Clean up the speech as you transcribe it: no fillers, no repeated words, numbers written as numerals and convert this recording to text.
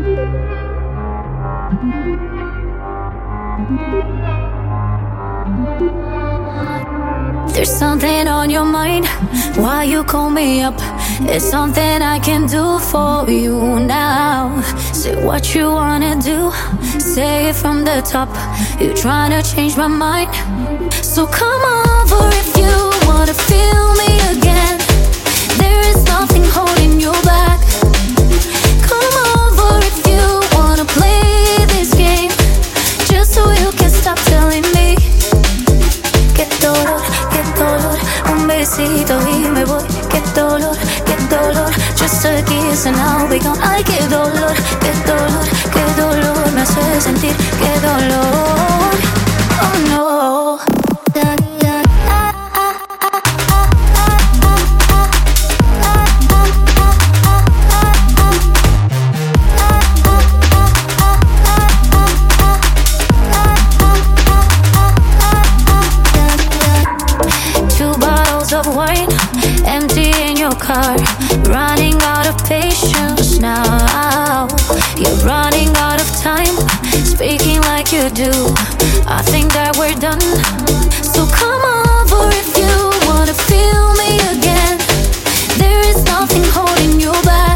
There's something on your mind, why you call me up? It's something I can do for you now. Say what you wanna do, say it from the top. You tryna change my mind, so come over if you wanna feel me again. There is nothing holding you back. Come over if you wanna play this game, just so you can stop telling me. Qué dolor, un besito y me voy. Qué dolor, just a kiss and I'll be gone. Ay, qué dolor, me hace sentir. Qué dolor, oh no. Of wine, empty in your car, running out of patience now. You're running out of time, speaking like you do. I think that we're done, so come over if you wanna feel me again. There is nothing holding you back.